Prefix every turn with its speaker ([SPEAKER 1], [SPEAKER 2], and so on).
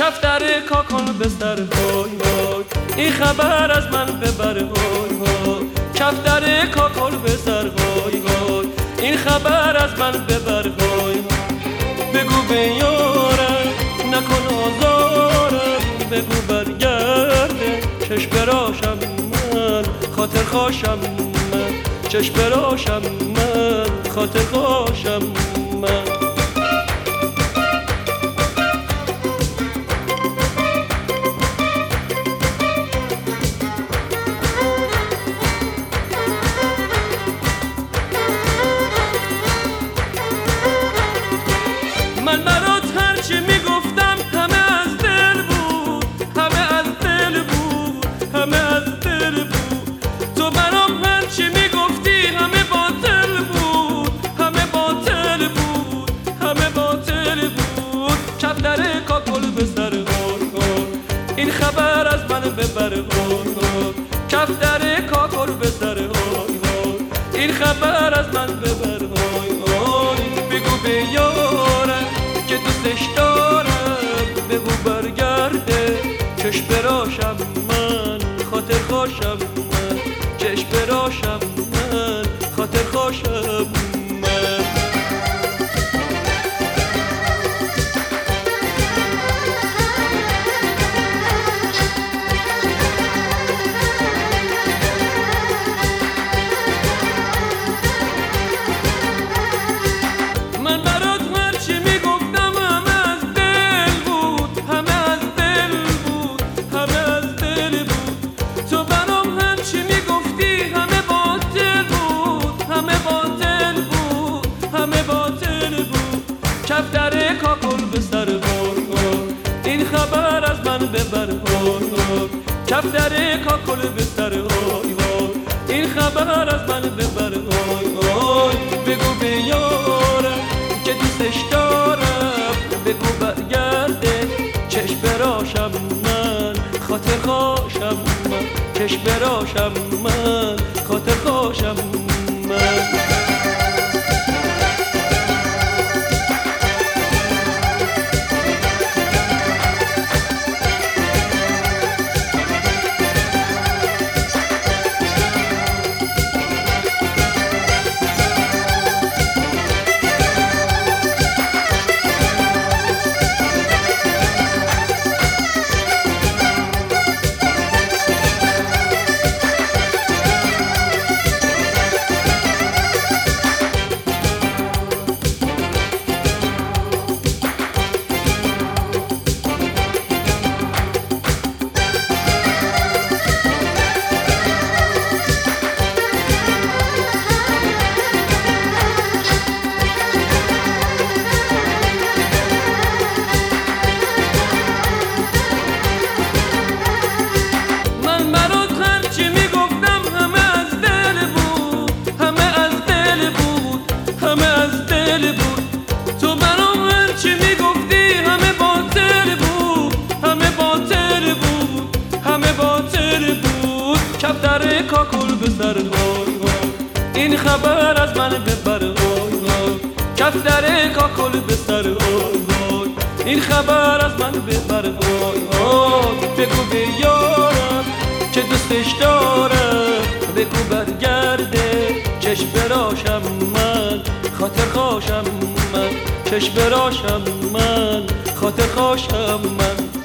[SPEAKER 1] کفتر کاکل بستر های های، این خبر از من ببر های های. کفتر کاکل بستر های های، این خبر از من ببر های های. بگو به یارم نکن آزارم، بگو برگرده چشم براشم من، خاطر خوشم من، چشم براشم من، خاطر خوشم من. من برات هرچی میگفتم همه از دل بود، همه از دل بود، همه از دل بود. تو برام هرچی میگفتی همه باطل بود، همه باطل بود، همه باطل بود. کفتر کاکل به سر غار، این خبر از من ببر غار. کفتر کاکل به سر غار، این خبر از من ببر غار. بگو به یارم که دوستش دارم، بگو برگرده چشم براشم من، خاطر خوشم من، چشم براشم من، خاطر خوشم من. کفتر کاکل به سر غار، این خبر از من ببر غار. کفتر کاکل به سر غار، این خبر از من ببر غار. بگو به یارم که دوستش دارم، بگو برگرده چشم براشم من، خاطر خوشم من، چشم براشم من، خاطر خوشم من. تو برام هرچی میگفتی همه باطل بود، همه باطل بود، همه باطل بود. کفتر کاکل به سر غار، این خبر از من ببر غار. کفتر کاکل به سر غار، این خبر از من ببر غار. بگو به یارم که دوستش دارم، بگو برگرده چشم براشم من، خاطر خوشم من، چشم براشم من، خاطر خوشم من.